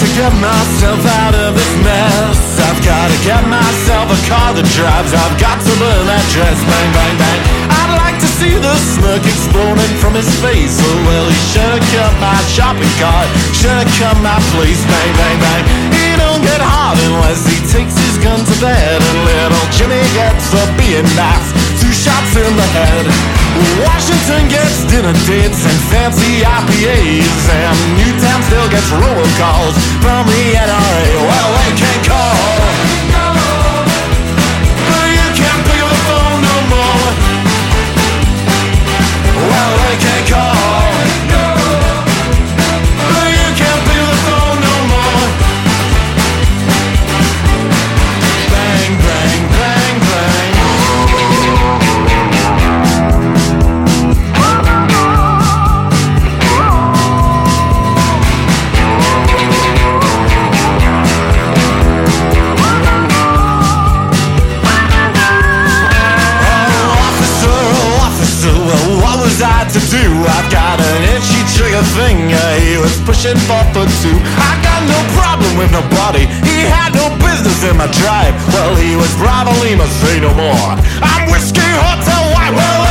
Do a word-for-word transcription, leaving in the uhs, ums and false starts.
to get myself out of this mess. I've gotta get myself a car that drives. I've got to burn that dress. Bang, bang, bang. I'd like to see the smirk exploding from his face. Oh well, he should've cut my shopping cart, should've cut my place. Bang, bang, bang. He don't get hard unless he takes his gun to bed. And little Jimmy gets a being nice, two shots in the head. Washington gets dinner dates and fancy I P As, and Newtown still gets robocalls from the N R A. Well, they can't call, but you can't pick up the phone no more. Well, they can't call, but you can't pick up the phone no more. Bang, bang, bang, bang. I to do? I've got an itchy trigger finger. He was pushing for for two. I got no problem with nobody. He had no business in my drive. Well, he was Bravo Lima, say no more. I'm Whiskey Hotel White. Well,